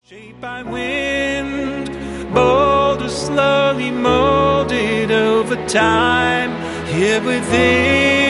Shaped by wind, boulders slowly molded over time. Here within